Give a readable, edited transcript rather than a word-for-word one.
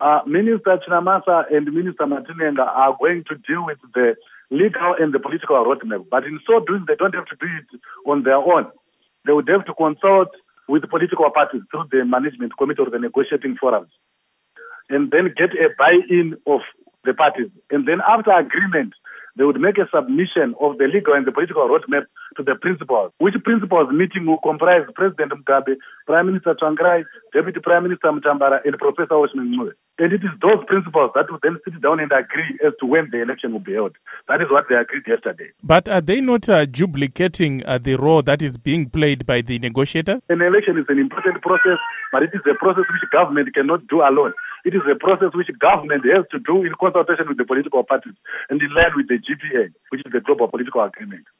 Minister Chinamasa and Minister Matinenga are going to deal with the legal and the political roadmap. But in so doing, they don't have to do it on their own. They would have to consult with the political parties through the management committee or the negotiating forums, and then get a buy-in of the parties. And then after agreement, they would make a submission of the legal and the political roadmap to the principals, which principals meeting will comprise President Mugabe, Prime Minister Tsvangirai, Deputy Prime Minister Mutambara, and Professor Osman Ncube. And it is those principals that will then sit down and agree as to when the election will be held. That is what they agreed yesterday. But are they not duplicating the role that is being played by the negotiators? An election is an important process, but it is a process which government cannot do alone. It is a process which government has to do in consultation with the political parties and in line with the GPA, which is the Global Political Agreement.